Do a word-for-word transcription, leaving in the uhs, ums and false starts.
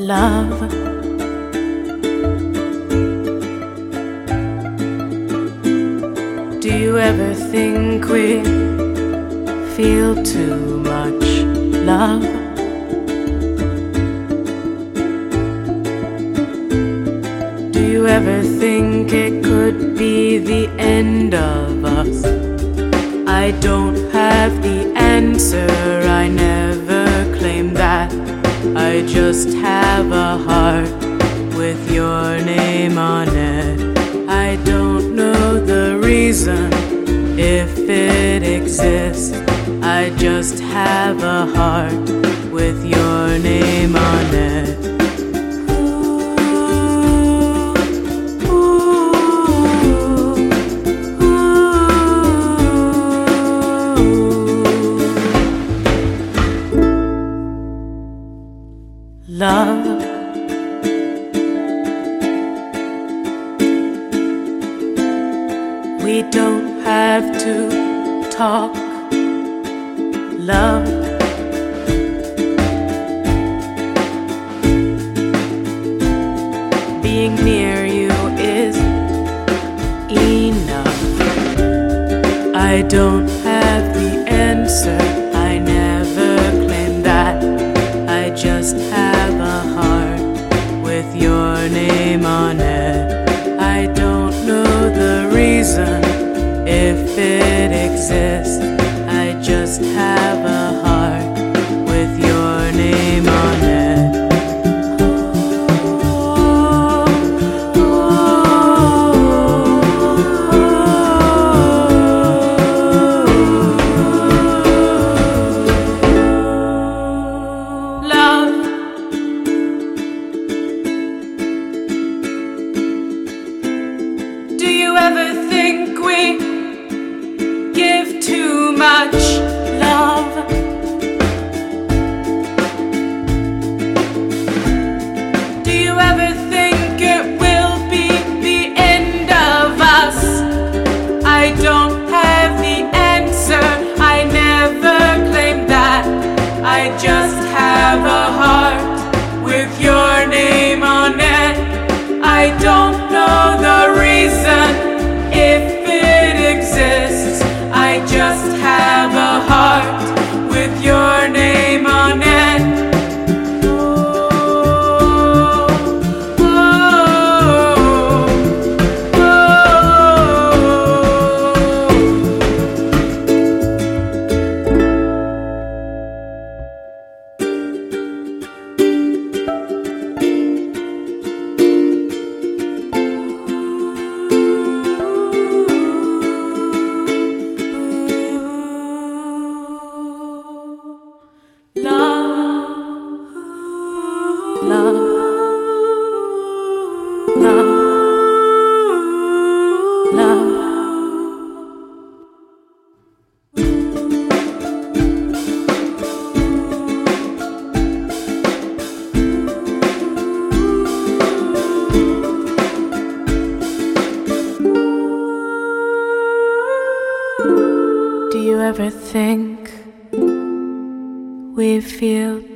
love. Do you ever think we feel too much love? Do you ever think it could be the end of us? I don't have the answer, I never claimed that. I just have a heart with your name on it. I don't know the reason, if it exists. I just have a heart with your name on it. Love. We don't have to talk. Love. Being near you is enough. I don't have the answer, I never claimed that. I just have a heart with your name on it. I don't know the reason, if it exists. I just have a heart with your name on it. Do you ever think we give too much love? Do you ever think it will be the end of us? I don't have the answer, I never claimed that. I just have a heart with your name on it. I don't know the reason, if it exists. I just have a heart with your name on it. Oh, oh, love, love, love. Do you ever think we feel